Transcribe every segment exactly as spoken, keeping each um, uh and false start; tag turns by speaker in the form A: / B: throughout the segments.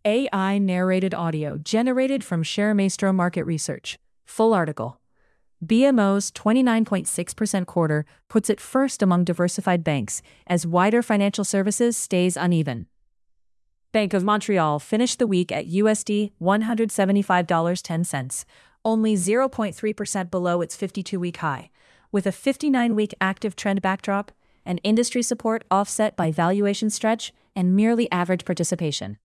A: A I narrated audio generated from ShareMaestro Market Research. Full article. B M O's twenty-nine point six percent quarter puts it first among diversified banks as wider financial services stays uneven. Bank of Montreal finished the week at U S D one hundred seventy-five dollars and ten cents, only zero point three percent below its fifty-two-week high, with a fifty-nine-week active trend backdrop and industry support offset by valuation stretch and merely average participation.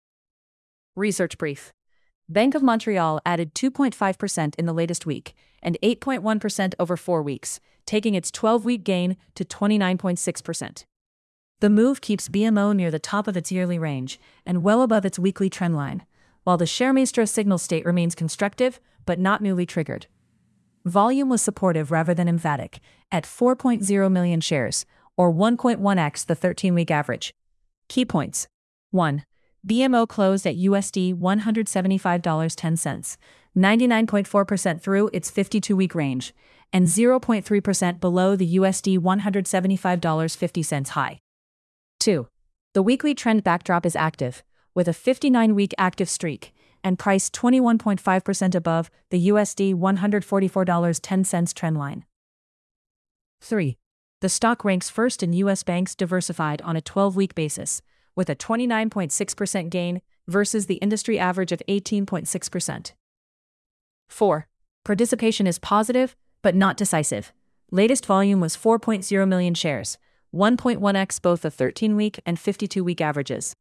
A: Research brief. Bank of Montreal added two point five percent in the latest week and eight point one percent over four weeks, taking its twelve-week gain to twenty-nine point six percent. The move keeps B M O near the top of its yearly range and well above its weekly trendline, while the ShareMaestro signal state remains constructive but not newly triggered. Volume was supportive rather than emphatic, at four point zero million shares, or one point one x the thirteen-week average. Key points. one. B M O closed at U S D one hundred seventy-five dollars and ten cents, ninety-nine point four percent through its fifty-two-week range, and zero point three percent below the U S D one hundred seventy-five dollars and fifty cents high. two. The weekly trend backdrop is active, with a fifty-nine-week active streak, and priced twenty-one point five percent above the U S D one hundred forty-four dollars and ten cents trendline. three. The stock ranks first in U S banks diversified on a twelve-week basis, with a twenty-nine point six percent gain versus the industry average of eighteen point six percent. four. Participation is positive, but not decisive. Latest volume was four point zero million shares, one point one x both the thirteen-week and fifty-two-week averages.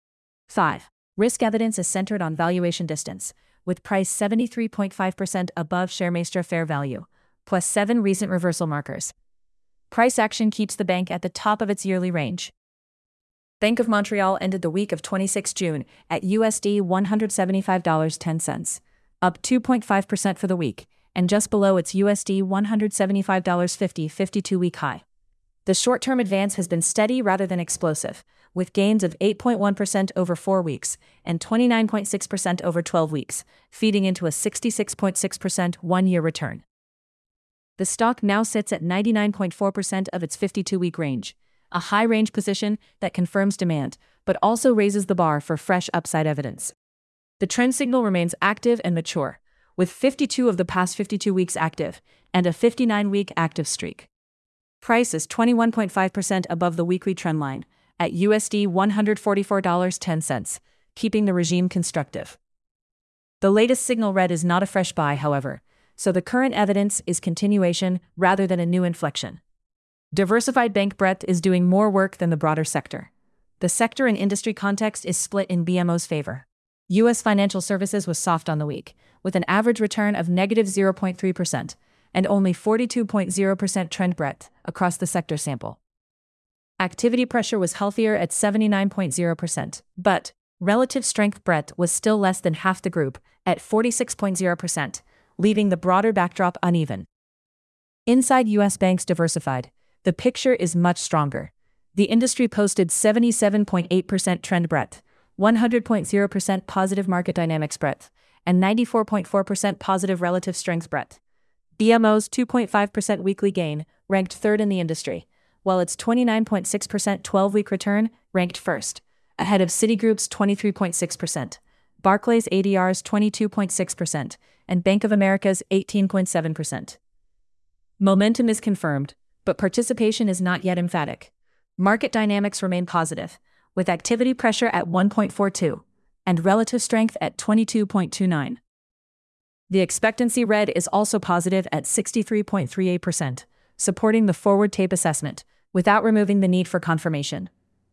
A: five. Risk evidence is centered on valuation distance, with price seventy-three point five percent above ShareMaestro fair value, plus seven recent reversal markers. Price action keeps the bank at the top of its yearly range. Bank of Montreal ended the week of the twenty-sixth of June at U S D one hundred seventy-five dollars and ten cents, up two point five percent for the week, and just below its U S D one hundred seventy-five dollars and fifty cents fifty-two-week high. The short-term advance has been steady rather than explosive, with gains of eight point one percent over four weeks and twenty-nine point six percent over twelve weeks, feeding into a sixty-six point six percent one-year return. The stock now sits at ninety-nine point four percent of its fifty-two-week range, a high-range position that confirms demand, but also raises the bar for fresh upside evidence. The trend signal remains active and mature, with fifty-two of the past fifty-two weeks active and a fifty-nine-week active streak. Price is twenty-one point five percent above the weekly trendline, at U S D one hundred forty-four dollars and ten cents, keeping the regime constructive. The latest signal red is not a fresh buy, however, so the current evidence is continuation rather than a new inflection. Diversified bank breadth is doing more work than the broader sector. The sector and industry context is split in B M O's favor. U S financial services was soft on the week, with an average return of negative zero point three percent and only forty-two point zero percent trend breadth across the sector sample. Activity pressure was healthier at seventy-nine point zero percent, but relative strength breadth was still less than half the group, at forty-six point zero percent, leaving the broader backdrop uneven. Inside U S banks diversified, the picture is much stronger. The industry posted seventy-seven point eight percent trend breadth, one hundred point zero percent positive market dynamics breadth, and ninety-four point four percent positive relative strength breadth. B M O's two point five percent weekly gain ranked third in the industry, while its twenty-nine point six percent twelve-week return ranked first, ahead of Citigroup's twenty-three point six percent, Barclays A D R's twenty-two point six percent, and Bank of America's eighteen point seven percent. Momentum is confirmed, but participation is not yet emphatic. Market dynamics remain positive, with activity pressure at one point four two and relative strength at twenty-two point two nine. The expectancy red is also positive at sixty-three point three eight percent, supporting the forward tape assessment, without removing the need for confirmation.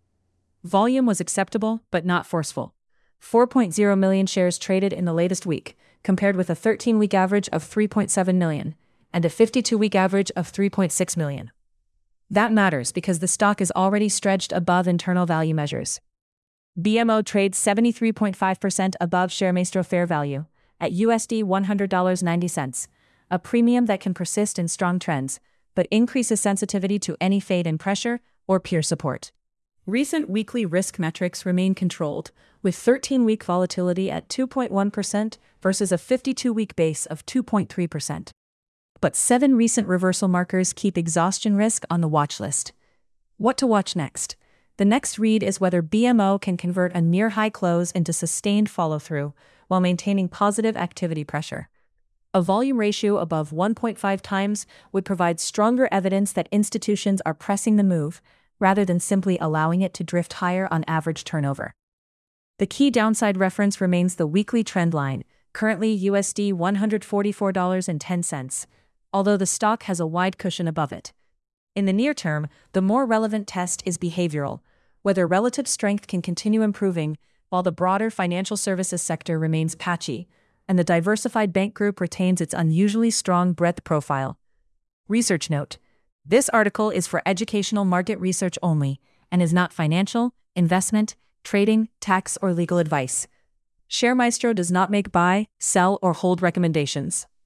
A: Volume was acceptable but not forceful. four point zero million shares traded in the latest week, compared with a thirteen-week average of three point seven million and a fifty-two-week average of three point six million. That matters because the stock is already stretched above internal value measures. B M O trades seventy-three point five percent above ShareMaestro fair value, at U S D one hundred dollars and ninety cents, a premium that can persist in strong trends, but increases sensitivity to any fade in pressure or peer support. Recent weekly risk metrics remain controlled, with thirteen-week volatility at two point one percent versus a fifty-two-week base of two point three percent. But seven recent reversal markers keep exhaustion risk on the watch list. What to watch next? The next read is whether B M O can convert a near high close into sustained follow-through while maintaining positive activity pressure. A volume ratio above one point five times would provide stronger evidence that institutions are pressing the move, rather than simply allowing it to drift higher on average turnover. The key downside reference remains the weekly trend line, currently U S D one hundred forty-four dollars and ten cents, although the stock has a wide cushion above it. In the near term, the more relevant test is behavioral, whether relative strength can continue improving while the broader financial services sector remains patchy, and the diversified bank group retains its unusually strong breadth profile. Research note: this article is for educational market research only and is not financial, investment, trading, tax, or legal advice. ShareMaestro does not make buy, sell, or hold recommendations.